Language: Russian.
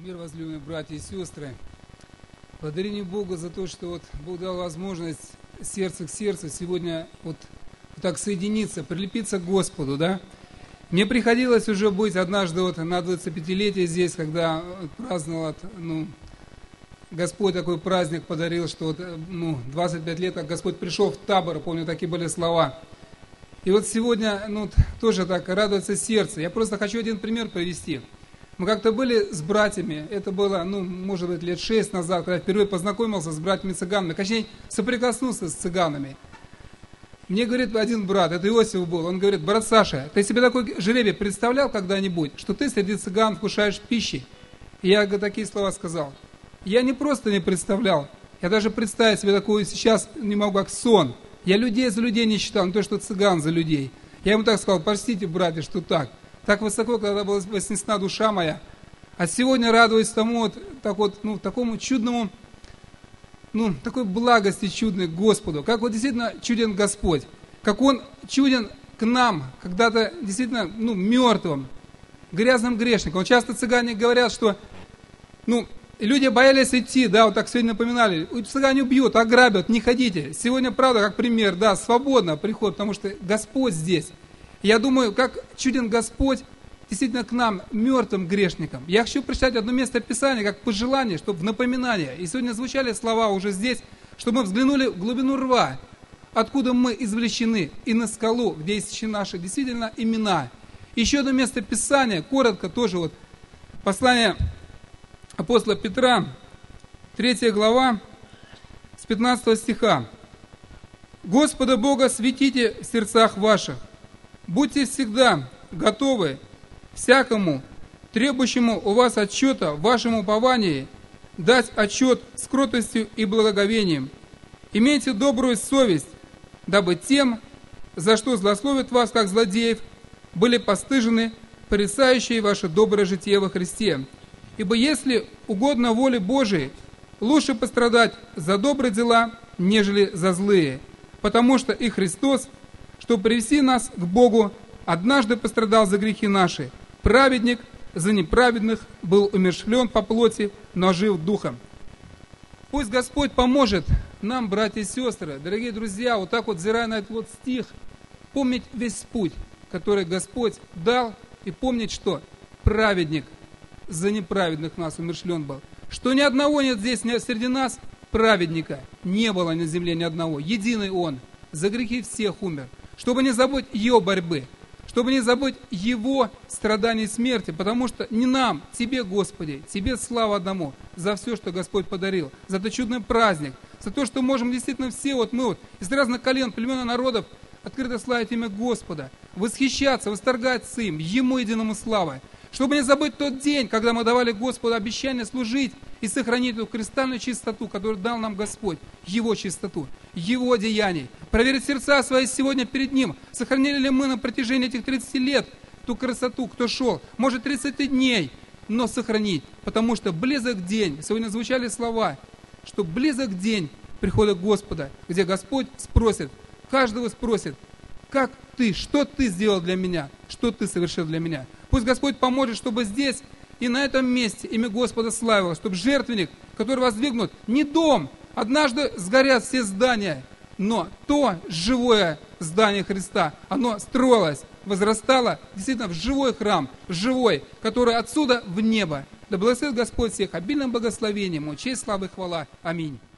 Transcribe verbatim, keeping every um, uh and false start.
Мир, возлюбленные братья и сестры, благодарение Богу за то, что вот Бог дал возможность сердце к сердцу сегодня вот так соединиться, прилепиться к Господу, да. Мне приходилось уже быть однажды вот на двадцатипятилетие здесь, когда праздновал, ну, Господь такой праздник подарил, что вот, ну, двадцать пять лет, как Господь пришел в табор, помню, такие были слова. И вот сегодня, ну, тоже так радуется сердце. Я просто хочу один пример привести. Мы как-то были с братьями, это было, ну, может быть, лет шесть назад, когда я впервые познакомился с братьями-цыганами, точнее, соприкоснулся с цыганами. Мне говорит один брат, это Иосиф был, он говорит: брат Саша, ты себе такой жребий представлял когда-нибудь, что ты среди цыган вкушаешь пищи? И я такие слова сказал. Я не просто не представлял, я даже представить себе такое сейчас не могу, как сон. Я людей за людей не считал, не то что цыган за людей. Я ему так сказал: простите, братья, что так. Так высоко, когда была вознесена душа моя. А сегодня радуюсь тому, вот, так вот, ну, такому чудному, ну, такой благости чудной к Господу. Как вот действительно чуден Господь. Как Он чуден к нам, когда-то действительно, ну, мертвым, грязным грешникам. Вот часто цыгане говорят, что, ну, люди боялись идти, да, вот так сегодня напоминали. Цыгане убьют, ограбят, не ходите. Сегодня, правда, как пример, да, свободно приходит, потому что Господь здесь. Я думаю, как чуден Господь действительно к нам, мертвым грешникам. Я хочу прочитать одно место Писания, как пожелание, чтобы в напоминание. И сегодня звучали слова уже здесь, чтобы мы взглянули в глубину рва, откуда мы извлечены, и на скалу, где ищи наши действительно имена. Еще одно место Писания, коротко тоже вот, послание апостола Петра, третья глава, с пятнадцатого стиха. «Господа Бога светите в сердцах ваших, будьте всегда готовы всякому, требующему у вас отчета в вашем уповании, дать отчет с кротостью и благоговением. Имейте добрую совесть, дабы тем, за что злословят вас, как злодеев, были постыжены порицающие ваше доброе житие во Христе. Ибо если угодно воле Божией, лучше пострадать за добрые дела, нежели за злые, потому что и Христос, чтобы привести нас к Богу, однажды пострадал за грехи наши. Праведник за неправедных был умерщвлен по плоти, но жив духом». Пусть Господь поможет нам, братья и сестры, дорогие друзья, вот так вот, взирая на этот вот стих, помнить весь путь, который Господь дал, и помнить, что праведник за неправедных нас умерщвлен был. Что ни одного нет здесь, ни среди нас праведника, не было на земле ни одного. Единый Он, за грехи всех умер. Чтобы не забыть Его борьбы, чтобы не забыть Его страданий и смерти, потому что не нам, Тебе, Господи, Тебе слава одному за все, что Господь подарил, за этот чудный праздник, за то, что можем действительно все, вот мы вот из разных колен, племен и народов открыто славить имя Господа, восхищаться, восторгаться им, Ему единому слава. Чтобы не забыть тот день, когда мы давали Господу обещание служить и сохранить эту кристальную чистоту, которую дал нам Господь, Его чистоту, Его деяний. Проверить сердца свои сегодня перед Ним. Сохранили ли мы на протяжении этих тридцати лет ту красоту, кто шел, может тридцать дней, но сохранить. Потому что близок день, сегодня звучали слова, что близок день прихода Господа, где Господь спросит, каждого спросит: как ты, что ты сделал для меня, что ты совершил для меня. Пусть Господь поможет, чтобы здесь и на этом месте имя Господа славилось, чтобы жертвенник, который воздвигнут, не дом, однажды сгорят все здания, но то живое здание Христа, оно строилось, возрастало действительно в живой храм, в живой, который отсюда в небо. Да благословит Господь всех обильным благословением, Ему честь, слава и хвала. Аминь.